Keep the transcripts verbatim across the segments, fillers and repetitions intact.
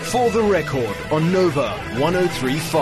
For the Record on Nova one oh three point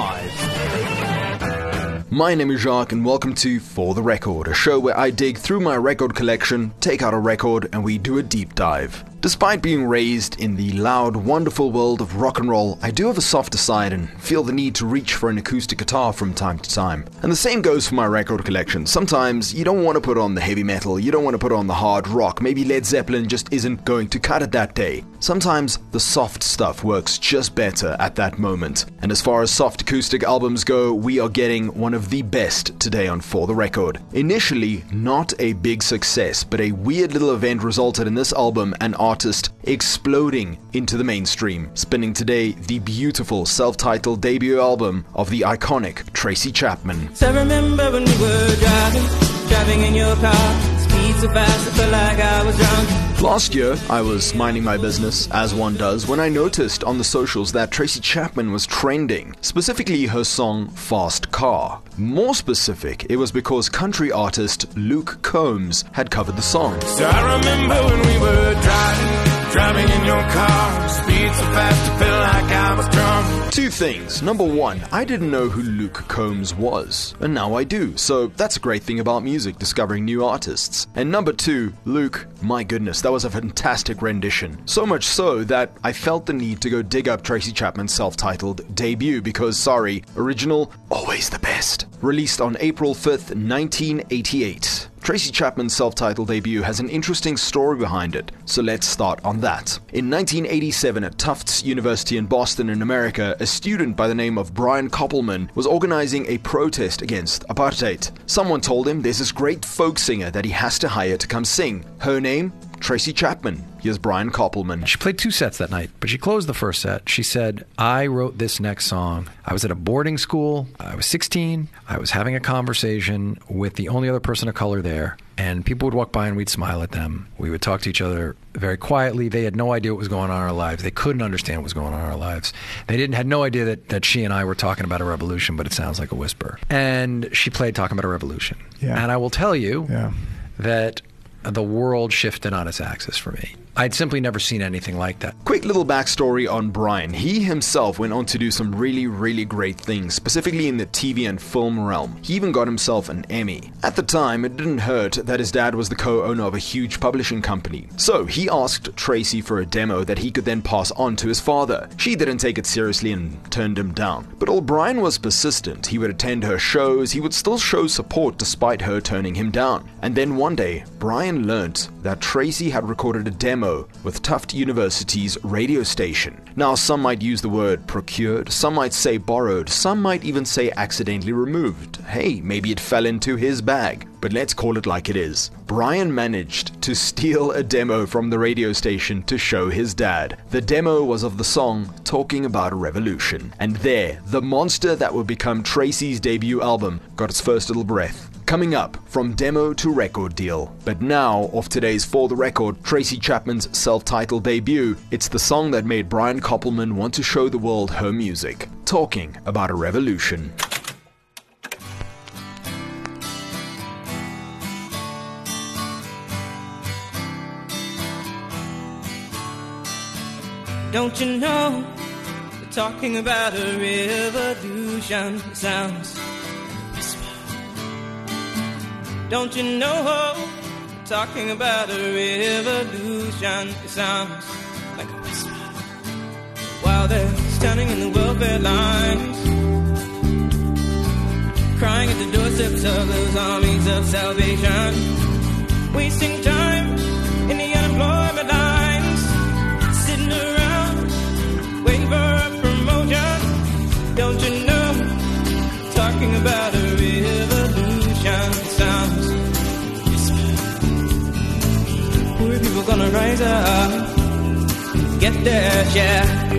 five. My name is Jacques and welcome to For the Record, a show where I dig through my record collection, take out a record and we do a deep dive. Despite being raised in the loud, wonderful world of rock and roll, I do have a softer side and feel the need to reach for an acoustic guitar from time to time. And the same goes for my record collection. Sometimes you don't want to put on the heavy metal, you don't want to put on the hard rock, maybe Led Zeppelin just isn't going to cut it that day. Sometimes the soft stuff works just better at that moment. And as far as soft acoustic albums go, we are getting one of the best today on For the Record. Initially, not a big success, but a weird little event resulted in this album and artist exploding into the mainstream, spinning today the beautiful self-titled debut album of the iconic Tracy Chapman. So I remember when we were driving, driving in your car, speed so fast I felt like I was drunk. Last year, I was minding my business, as one does, when I noticed on the socials that Tracy Chapman was trending, specifically her song Fast Car. More specific, it was because country artist Luke Combs had covered the song. So I remember when we were driving, driving in your car, speed so fast I felt like I was drunk. Two things. Number one, I didn't know who Luke Combs was, and now I do, so that's a great thing about music, discovering new artists. And number two, Luke, my goodness, that was a fantastic rendition. So much so that I felt the need to go dig up Tracy Chapman's self-titled debut because, sorry, original, always the best. Released on April fifth, nineteen eighty-eight. Tracy Chapman's self-titled debut has an interesting story behind it, so let's start on that. In nineteen eighty-seven at Tufts University in Boston in America, a student by the name of Brian Koppelman was organizing a protest against apartheid. Someone told him there's this great folk singer that he has to hire to come sing. Her name? Tracy Chapman. Here's Brian Koppelman. She played two sets that night, but she closed the first set. She said, I wrote this next song. I was at a boarding school. I was sixteen. I was having a conversation with the only other person of color there, and people would walk by and we'd smile at them. We would talk to each other very quietly. They had no idea what was going on in our lives. They couldn't understand what was going on in our lives. They didn't had no idea that, that she and I were talking about a revolution, but it sounds like a whisper. And she played Talking About a Revolution. Yeah. And I will tell you Yeah. that the world shifted on its axis for me. I'd simply never seen anything like that. Quick little backstory on Brian. He himself went on to do some really, really great things, specifically in the T V and film realm. He even got himself an Emmy. At the time, it didn't hurt that his dad was the co-owner of a huge publishing company. So he asked Tracy for a demo that he could then pass on to his father. She didn't take it seriously and turned him down. But while Brian was persistent, he would attend her shows, he would still show support despite her turning him down. And then one day, Brian learnt that Tracy had recorded a demo with Tufts University's radio station. Now, some might use the word procured, some might say borrowed, some might even say accidentally removed. Hey, maybe it fell into his bag, but let's call it like it is. Brian managed to steal a demo from the radio station to show his dad. The demo was of the song Talking About a Revolution. And there, the monster that would become Tracy's debut album got its first little breath. Coming up, from demo to record deal. But now, off today's For the Record, Tracy Chapman's self-titled debut, it's the song that made Brian Koppelman want to show the world her music. Talking About a Revolution. Don't you know, we're talking about a revolution sounds. Don't you know, we're talking about a revolution. It sounds like a whisper. While they're standing in the welfare lines, crying at the doorsteps of those armies of salvation, wasting time in the unemployment lines, sitting around waiting for a promotion. Don't you know, talking about a revolution sounds. Poor people gonna rise up, get their share.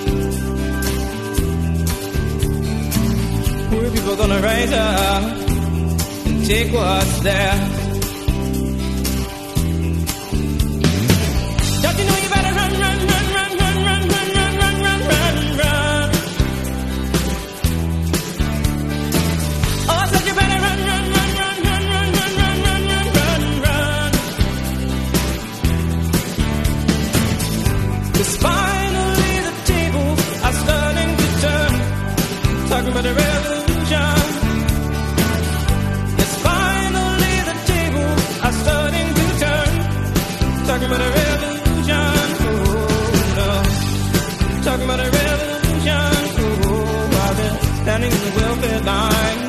Poor people gonna rise up and take what's there. Don't you know you better run, run, run, run, run, run, run, run, run, run, run, run. Oh, I said you better run, run, run, run, run, run, run, run, run, run, run. 'Cause finally the table Talking about a revolution. Oh, while they're standing in the welfare line,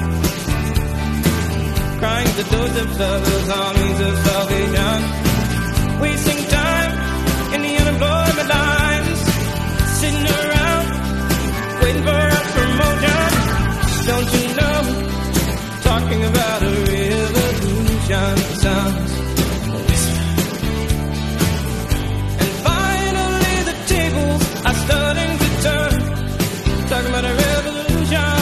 crying at the doorsteps of those armies of salvation, wasting time in the unemployment lines, sitting around waiting for a promotion. Don't you know, talking about a revolution sounds. And finally the tables are starting to turn, talking about a revolution.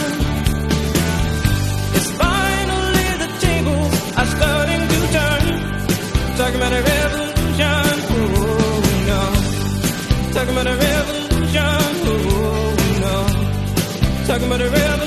It's finally the tables are starting to turn, talking about a revolution. Oh no, talking about a revolution. Oh no, talking about a revolution.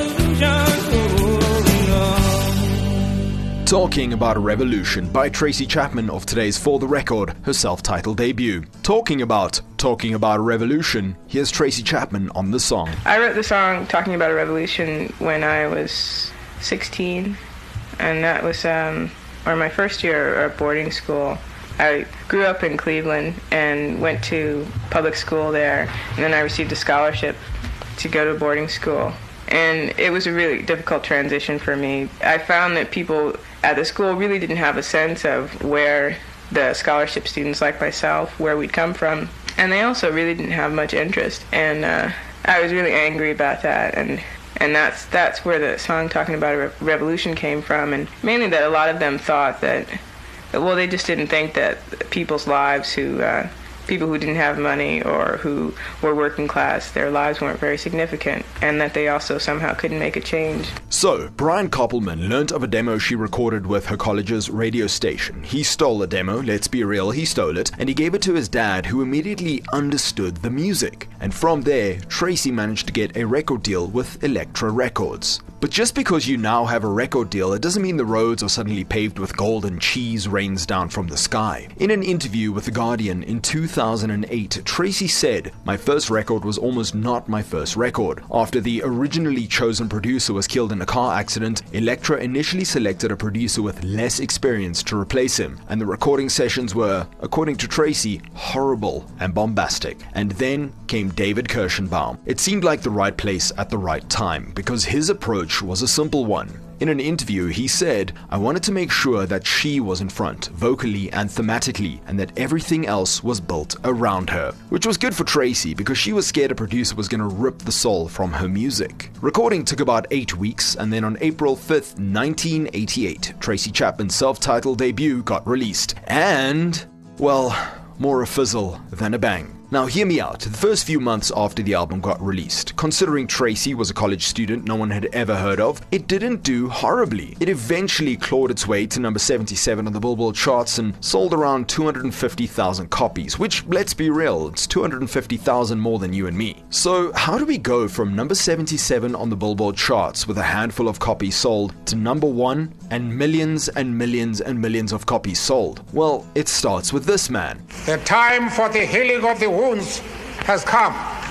Talking About a Revolution by Tracy Chapman of today's For the Record, her self-titled debut. Talking about Talking About a Revolution, here's Tracy Chapman on the song. I wrote the song Talking About a Revolution when I was sixteen, and that was um, or my first year at boarding school. I grew up in Cleveland and went to public school there, and then I received a scholarship to go to boarding school. And it was a really difficult transition for me. I found that people at the school really didn't have a sense of where the scholarship students like myself, where we'd come from. And they also really didn't have much interest. And uh, I was really angry about that. And and that's that's where the song Talking About a Re- Revolution came from. And mainly that a lot of them thought that, well, they just didn't think that people's lives who... Uh, people who didn't have money or who were working class, their lives weren't very significant, and that they also somehow couldn't make a change. So, Brian Koppelman learnt of a demo she recorded with her college's radio station. He stole the demo, let's be real, he stole it, and he gave it to his dad, who immediately understood the music. And from there, Tracy managed to get a record deal with Elektra Records. But just because you now have a record deal, it doesn't mean the roads are suddenly paved with gold and cheese rains down from the sky. In an interview with The Guardian in two thousand eight, Tracy said, "My first record was almost not my first record. After the originally chosen producer was killed in a car accident, Elektra initially selected a producer with less experience to replace him, and the recording sessions were, according to Tracy, horrible and bombastic. And then came David Kirschenbaum. It seemed like the right place at the right time, because his approach was a simple one. In an interview, he said, I wanted to make sure that she was in front, vocally and thematically, and that everything else was built around her. Which was good for Tracy, because she was scared a producer was going to rip the soul from her music. Recording took about eight weeks, and then on April fifth, nineteen eighty-eight, Tracy Chapman's self-titled debut got released. And, well, more a fizzle than a bang. Now hear me out, the first few months after the album got released, considering Tracy was a college student no one had ever heard of, it didn't do horribly. It eventually clawed its way to number seventy-seven on the Billboard charts and sold around two hundred fifty thousand copies, which, let's be real, it's two hundred fifty thousand more than you and me. So how do we go from number seventy-seven on the Billboard charts with a handful of copies sold to number one and millions and millions and millions of copies sold? Well, it starts with this man. The time for the healing of the wounds has come.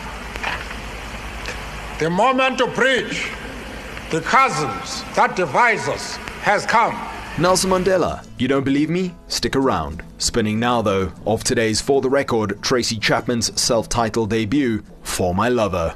The moment to bridge the chasms that divide us has come. Nelson Mandela. You don't believe me? Stick around. Spinning now though, of today's For the Record, Tracy Chapman's self-titled debut, For My Lover.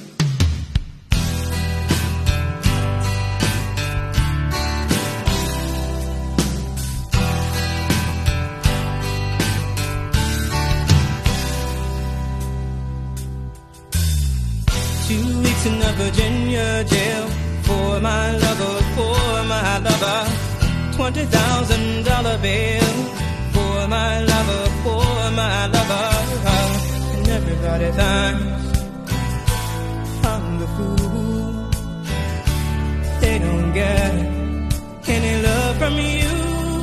Two weeks in a Virginia jail for my lover, for my lover. Twenty thousand dollar bail for my lover, for my lover. And everybody thinks I'm the fool. They don't get any love from you.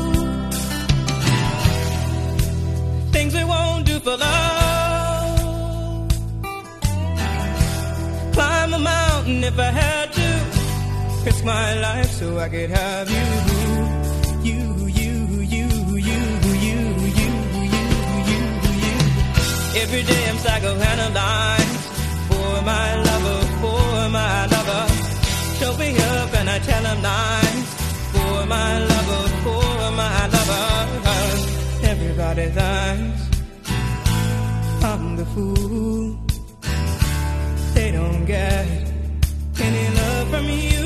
Things they won't do for love. Climb a mountain if I had to. Risk my life so I could have you. You, you, you, you, you, you, you, you, you. Every day I'm psychoanalyzed for my lover, for my lover. Show me up and I tell him lies for my lover, for my lover. Everybody thinks I'm the fool. any love from you.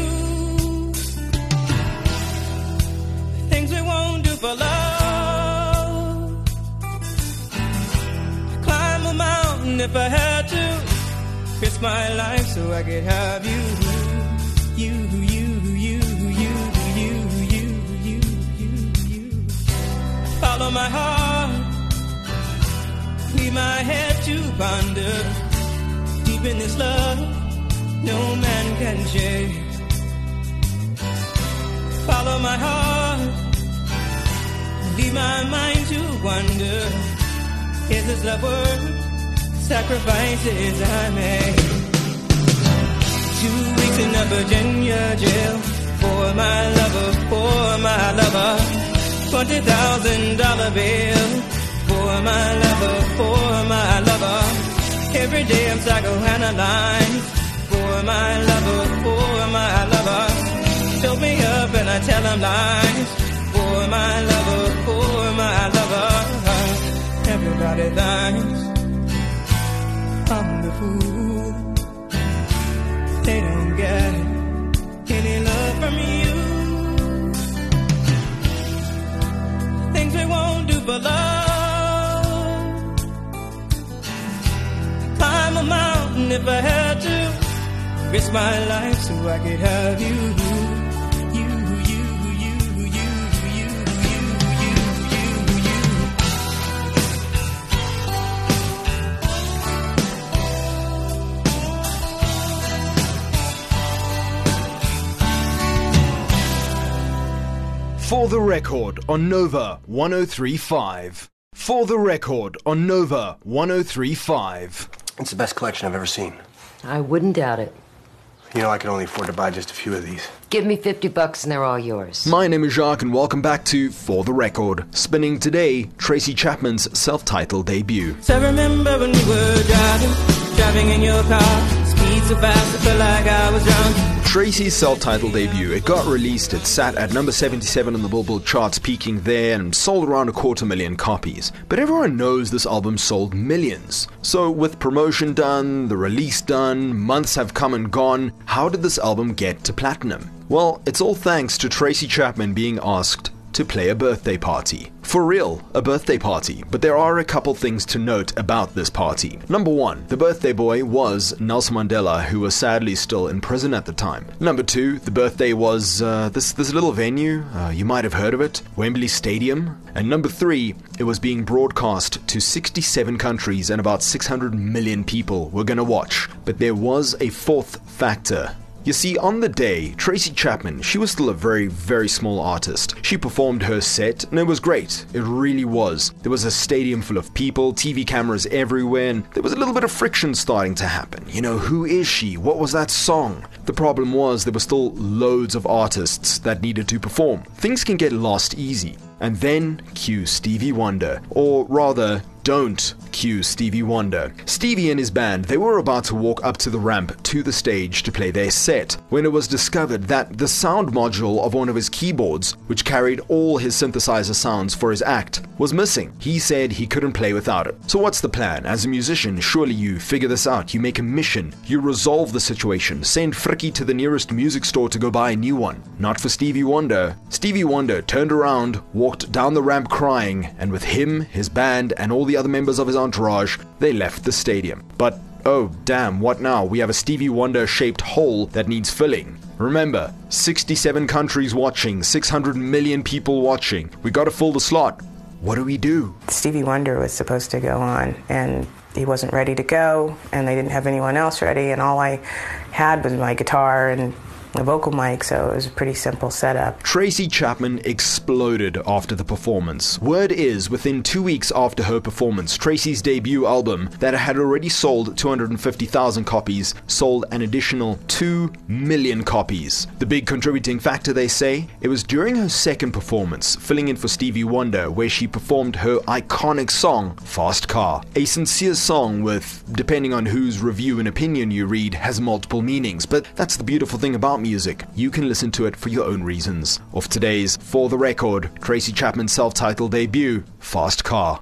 Things we won't do for love. I'd climb a mountain if I had to. Risk my life so I could have you. You, you, you, you, you, you, you, you, you. Follow my heart. Leave my head to ponder. Deep in this love, no man can share. Follow my heart. Leave my mind to wonder. Is this love worth sacrifices I made? Two weeks in a Virginia jail for my lover, for my lover. Twenty thousand dollar bill for my lover, for my lover. Every day I'm psychoanalyzed for my lover, for my lover. Fill me up and I tell him lies for my lover, for my lover. Everybody thinks I'm the fool. They don't get any love from you. Things we won't do for love. Climb a mountain if I had to. Risk my life so I could have you. You, you, you, you, you, you, you, you, you. For the Record on Nova one oh three point five. For the Record on Nova one oh three point five. It's the best collection I've ever seen. I wouldn't doubt it. You know, I can only afford to buy just a few of these. Give me fifty bucks and they're all yours. My name is Jacques and welcome back to For the Record. Spinning today, Tracy Chapman's self-titled debut. So I remember when we were driving, driving in your car. Speed so fast I felt like I was drunk. Tracy's self-titled debut, it got released, it sat at number seventy-seven on the Billboard charts, peaking there, and sold around a quarter million copies. But everyone knows this album sold millions. So with promotion done, the release done, months have come and gone, how did this album get to platinum? Well, it's all thanks to Tracy Chapman being asked to play a birthday party. For real, a birthday party. But there are a couple things to note about this party. Number one, the birthday boy was Nelson Mandela, who was sadly still in prison at the time. Number two, the birthday was uh, this, this little venue, uh, you might have heard of it, Wembley Stadium. And number three, it was being broadcast to sixty-seven countries and about six hundred million people were gonna watch. But there was a fourth factor. You see, on the day, Tracy Chapman, she was still a very, very small artist. She performed her set, and it was great. It really was. There was a stadium full of people, T V cameras everywhere, and there was a little bit of friction starting to happen. You know, who is she? What was that song? The problem was there were still loads of artists that needed to perform. Things can get lost easy. And then, cue Stevie Wonder. Or rather, don't cue Stevie Wonder. Stevie and his band, they were about to walk up to the ramp to the stage to play their set, when it was discovered that the sound module of one of his keyboards, which carried all his synthesizer sounds for his act, was missing. He said he couldn't play without it. So what's the plan? As a musician, surely you figure this out. You make a mission. You resolve the situation. Send Frikkie to the nearest music store to go buy a new one. Not for Stevie Wonder. Stevie Wonder turned around, walked down the ramp crying, and with him, his band, and all the other members of his entourage, they left the stadium. But oh damn, what now? We have a Stevie Wonder shaped hole that needs filling. Remember, sixty-seven countries watching, six hundred million people watching. We gotta fill the slot. What do we do? Stevie Wonder was supposed to go on, and he wasn't ready to go, and they didn't have anyone else ready, and all I had was my guitar and a vocal mic, so it was a pretty simple setup. Tracy Chapman exploded after the performance. Word is, within two weeks after her performance, Tracy's debut album, that had already sold two hundred fifty thousand copies, sold an additional two million copies. The big contributing factor, they say, it was during her second performance, filling in for Stevie Wonder, where she performed her iconic song, Fast Car. A sincere song with, depending on whose review and opinion you read, has multiple meanings, but that's the beautiful thing about music. You can listen to it for your own reasons. Of today's For the Record, Tracy Chapman's self-titled debut, Fast Car.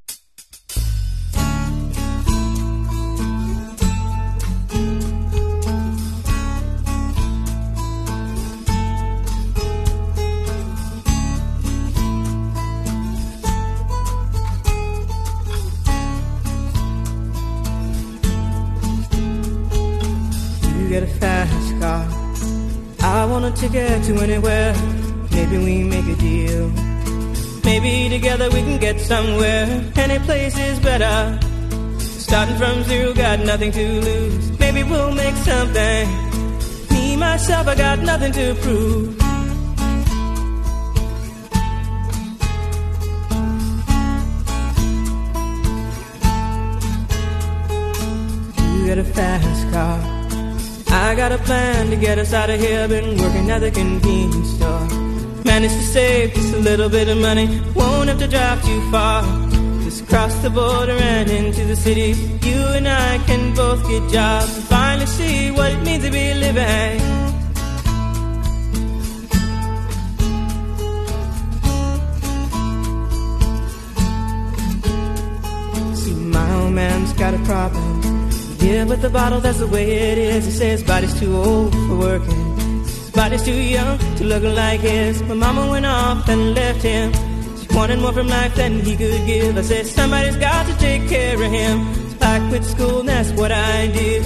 get a fast car. I want a ticket to anywhere. Maybe we make a deal. Maybe together we can get somewhere. Any place is better. Starting from zero, got nothing to lose. Maybe we'll make something. Me, myself, I got nothing to prove. You get a fast car. I got a plan to get us out of here. Been working at the convenience store. Managed to save just a little bit of money. Won't have to drive too far. Just cross the border and into the city. You and I can both get jobs and finally see what it means to be living. See, my old man's got a problem. Yeah, but the bottle, that's the way it is. He says his body's too old for working. His body's too young to look like his. My mama went off and left him. She wanted more from life than he could give. I said, somebody's got to take care of him. So I quit school and that's what I did.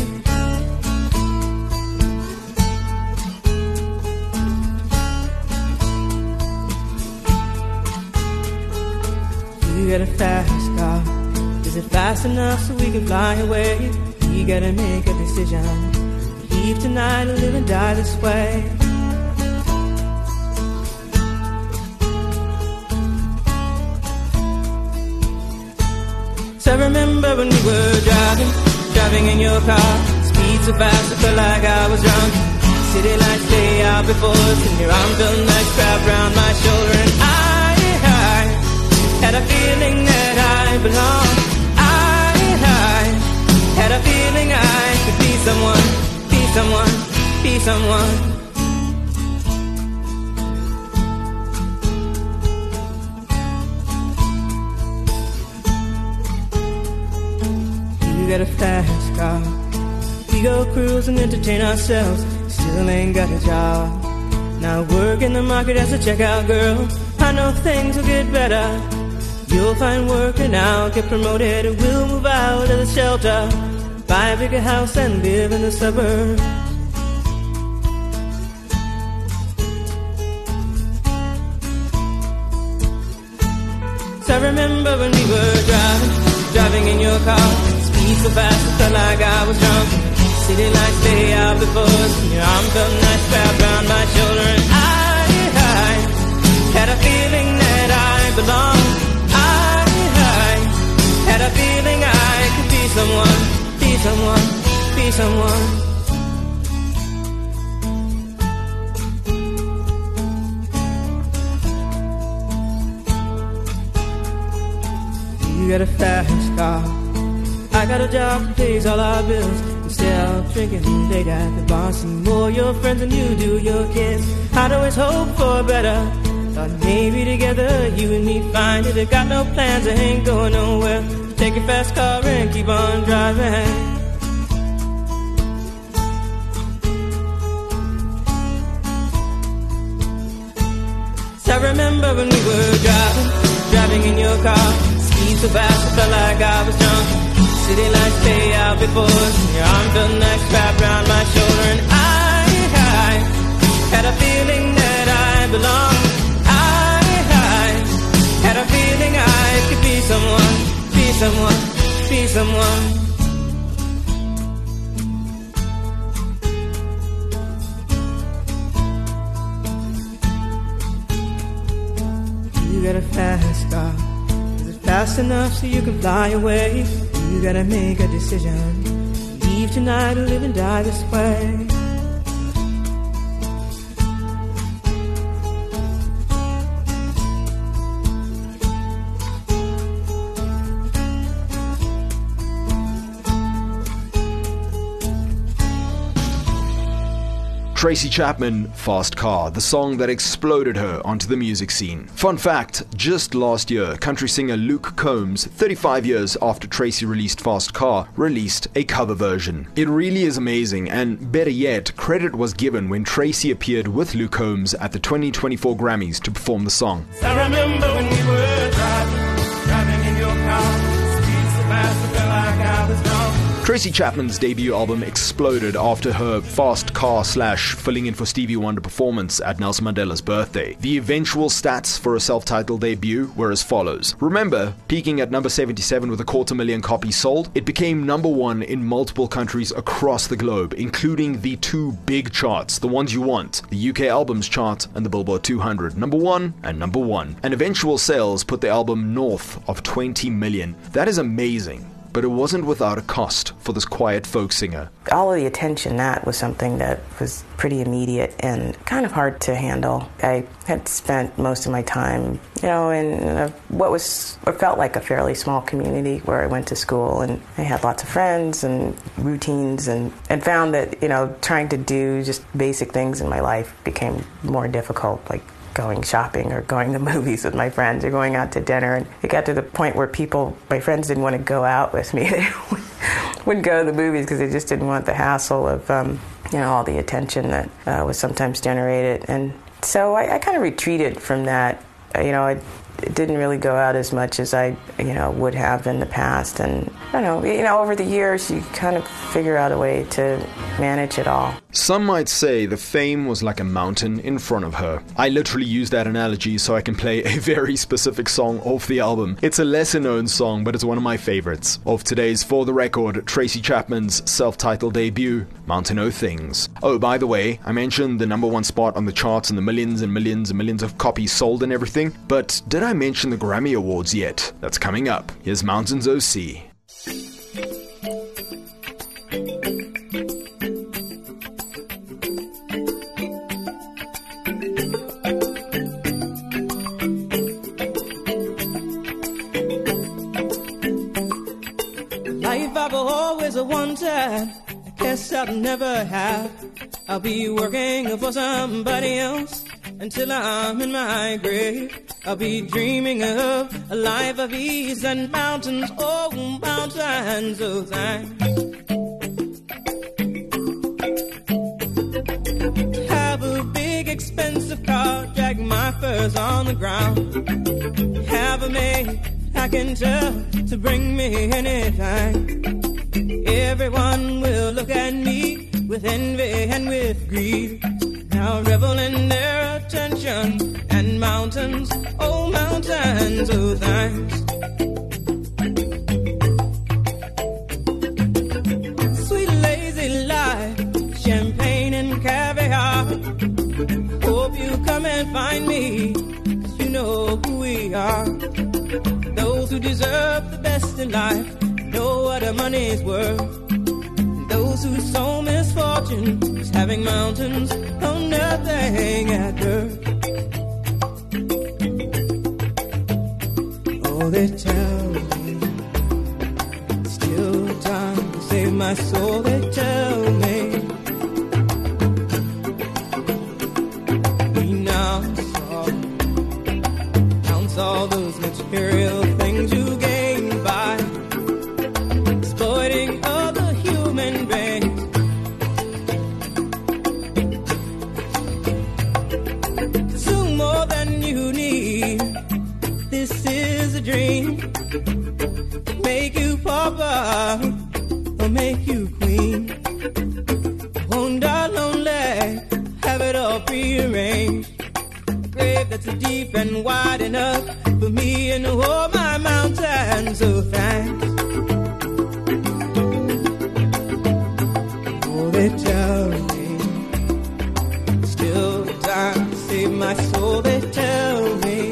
You got a fast car. Is it fast enough so we can fly away? You gotta make a decision. Leave tonight or live and die this way. So I remember when we were driving, driving in your car. Speed so fast I felt like I was drunk. City lights lay out before us, and your arm felt nice wrapped around my shoulder. And I, I had a feeling that I belonged. Had a feeling I could be someone, be someone, be someone. You got a fast car. We go cruise and entertain ourselves. Still ain't got a job. Now work in the market as a checkout girl. I know things will get better. You'll find work and I'll get promoted. We'll move out of the shelter, buy a bigger house and live in the suburbs. So I remember when we were driving, driving in your car. Speed so fast I felt like I was drunk. City lights lay out before us, and your arm felt nice wrapped around my shoulder. And I, I had a feeling that I belonged. Had a feeling I could be someone, be someone, be someone. You got a fast car. I got a job that pays all our bills. Instead of drinking late at the bar, see more your friends than you do your kids. I'd always hope for better. Thought maybe together you and me find it. I got no plans, I ain't going nowhere. Take a fast car and keep on driving. So I remember when we were driving, driving in your car. Speed so fast I felt like I was drunk. City lights lay out before us, and your arm felt nice wrapped around my shoulder. And I, I had a feeling that I belonged. I, I had a feeling I could be someone, be someone, be someone. You got a fast car. Is it fast enough so you can fly away? You gotta make a decision. Leave tonight or live and die this way. Tracy Chapman, Fast Car, the song that exploded her onto the music scene. Fun fact, just last year, country singer Luke Combs, thirty-five years after Tracy released Fast Car, released a cover version. It really is amazing, and better yet, credit was given when Tracy appeared with Luke Combs at the twenty twenty-four Grammys to perform the song. I remember when we were driving, driving in your car. Speed so fast I felt like I was drunk. Tracy Chapman's debut album exploded after her fast car slash filling in for Stevie Wonder performance at Nelson Mandela's birthday. The eventual stats for a self-titled debut were as follows. Remember, peaking at number seventy-seven with a quarter million copies sold, it became number one in multiple countries across the globe, including the two big charts, the ones you want, the U K Albums Chart and the Billboard two hundred, number one and number one. And eventual sales put the album north of twenty million. That is amazing. But it wasn't without a cost for this quiet folk singer. All of the attention, that was something that was pretty immediate and kind of hard to handle. I had spent most of my time, you know, in a, what was, what felt like a fairly small community where I went to school, and I had lots of friends and routines, and, and found that, you know, trying to do just basic things in my life became more difficult, like going shopping or going to movies with my friends or going out to dinner. And it got to the point where people, my friends didn't want to go out with me. They wouldn't go to the movies because they just didn't want the hassle of, um, you know, all the attention that uh, was sometimes generated. And so I, I kind of retreated from that. You know, I it didn't really go out as much as I, you know, would have in the past. And I don't know, you know, over the years, you kind of figure out a way to manage it all. Some might say the fame was like a mountain in front of her. I literally use that analogy so I can play a very specific song off the album. It's a lesser known song, but it's one of my favorites. Of today's For the Record, Tracy Chapman's self-titled debut, Mountain O' Things. Oh, by the way, I mentioned the number one spot on the charts and the millions and millions and millions of copies sold and everything, but did I mention the Grammy Awards yet? That's coming up. Here's Mountains O C. Life I've always wanted, I guess I'll never have. I'll be working for somebody else until I'm in my grave. I'll be dreaming of a life of ease and mountains, oh, mountains of thanks. Have a big expensive car, drag my furs on the ground. Have a maid I can tell to bring me anything. Everyone will look at me with envy and with greed. Now revel in their attention and mountains, oh mountains, oh thanks. Sweet lazy life, champagne and caviar. Hope you come and find me, 'cause you know who we are. Those who deserve the best in life know what the money's worth. Those who sow misfortune is having mountains on nothing at birth. Oh, they tell me still time to save my soul. They tell me we now saw counts all those material things you gain by exploiting other human beings. Consume more than you need. This is a dream. Make you pauper or make you queen. Won't die lonely, have it all prearranged. A grave that's deep and wide enough for me and all my mountains of thanks. Oh, they tell me still time to save my soul. They tell me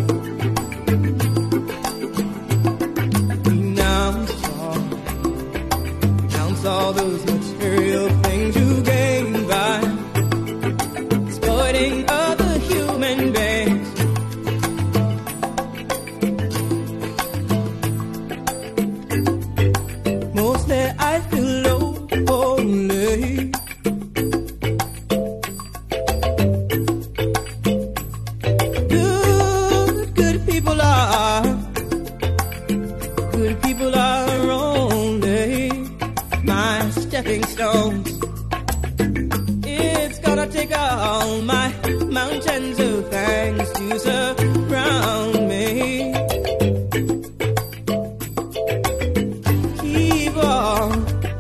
we now saw counts all those material things you gain by exploiting other human beings. Mostly I feel lonely. Good, good people are, good people are only my stepping stones. It's gonna take all my mountains of thanks to surround me. Keep on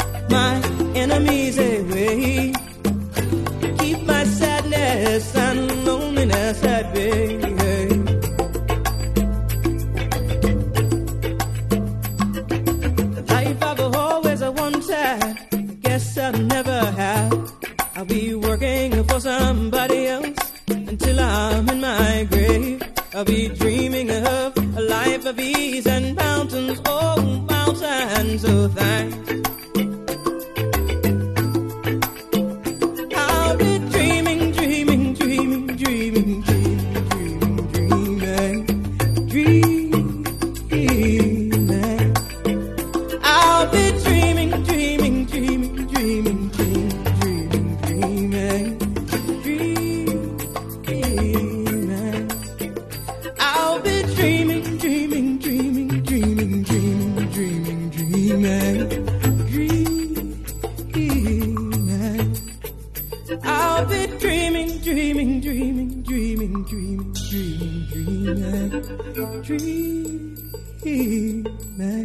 I'll never have. I'll be working for somebody else until I'm in my grave. I'll be dreaming of a life of ease and mountains, oh, mountains of thanks. I'll be dreaming, dreaming, dreaming, dreaming, dreaming, dreaming, dreaming, dreaming. I'll be dreaming, dreaming, dreaming, dreaming, dreaming, dreaming, dreaming, dreaming. I'll be dreaming, dreaming, dreaming, dreaming, dreaming, dreaming, dreaming, dreaming. I'll be dreaming, dreaming, dreaming, dreaming, dreaming, dreaming, dreaming, dreaming.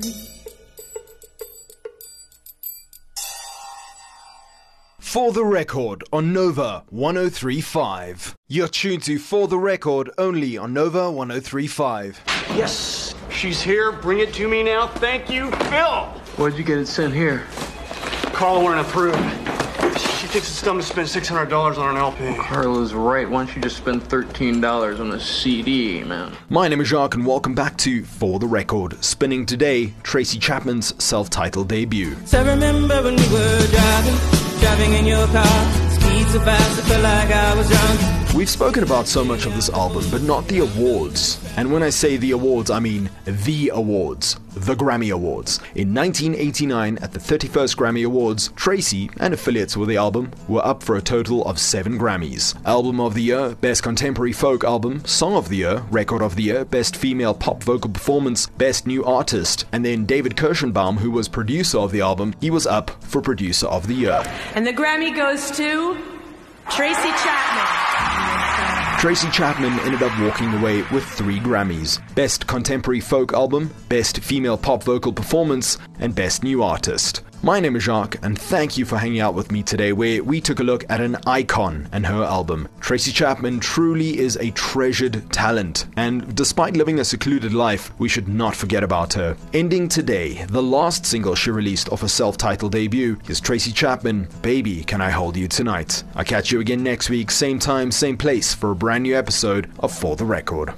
For the Record on Nova one oh three point five. You're tuned to For the Record only on Nova one oh three point five. Yes, she's here. Bring it to me now. Thank you, Phil. Why'd you get it sent here? Carla wouldn't approve. She thinks it's dumb to spend six hundred dollars on an L P. Carla's right. Why don't you just spend thirteen dollars on a C D, man? My name is Jacques and welcome back to For the Record. Spinning today, Tracy Chapman's self-titled debut. So remember when we were driving, driving in your car, speed so fast I felt like I was drunk. We've spoken about so much of this album, but not the awards. And when I say the awards, I mean the awards, the Grammy Awards. In nineteen eighty-nine, at the thirty-first Grammy Awards, Tracy and affiliates with the album were up for a total of seven Grammys. Album of the Year, Best Contemporary Folk Album, Song of the Year, Record of the Year, Best Female Pop Vocal Performance, Best New Artist, and then David Kirschenbaum, who was producer of the album, he was up for Producer of the Year. And the Grammy goes to Tracy Chapman. Tracy Chapman ended up walking away with three Grammys: Best Contemporary Folk Album, Best Female Pop Vocal Performance, and Best New Artist. My name is Jacques, and thank you for hanging out with me today, where we took a look at an icon and her album. Tracy Chapman truly is a treasured talent, and despite living a secluded life, we should not forget about her. Ending today, the last single she released off her self-titled debut is Tracy Chapman, Baby Can I Hold You Tonight. I'll catch you again next week, same time, same place, for a brand new episode of For the Record.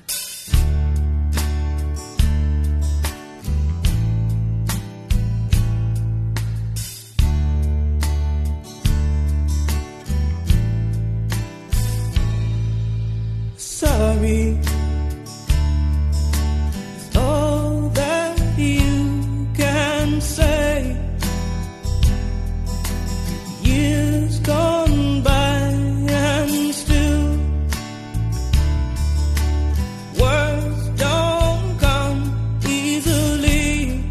Sorry, it's all that you can say. Years gone by and still words don't come easily.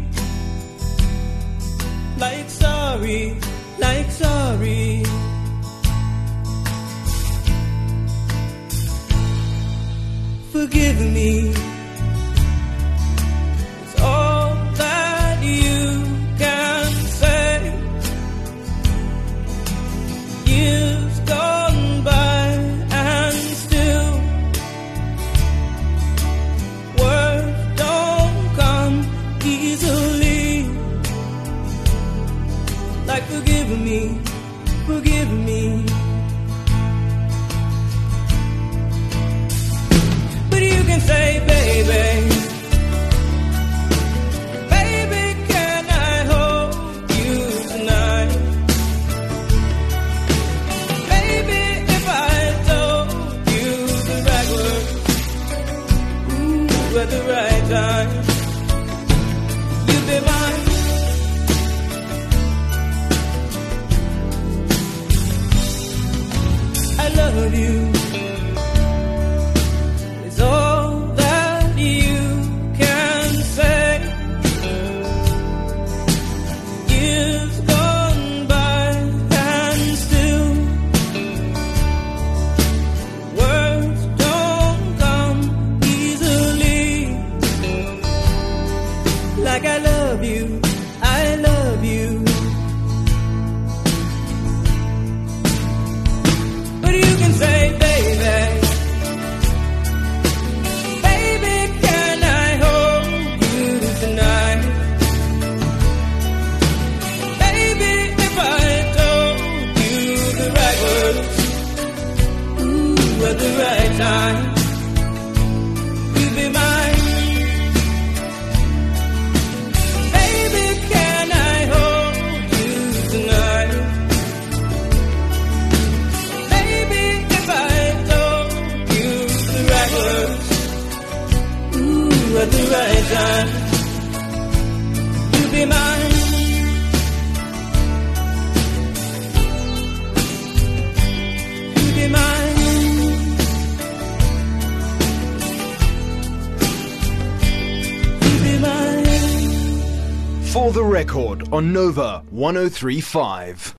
Like sorry, like sorry. Forgive me. It's all that you can say. Years gone by and still words don't come easily. Like forgive me, forgive me. You can say, baby, baby, can I hold you tonight? Baby, if I told you the right words, ooh, at the right time, you'd be mine. I love you. Like I love you, I love you. But you can say, baby, For the Record on Nova one oh three point five.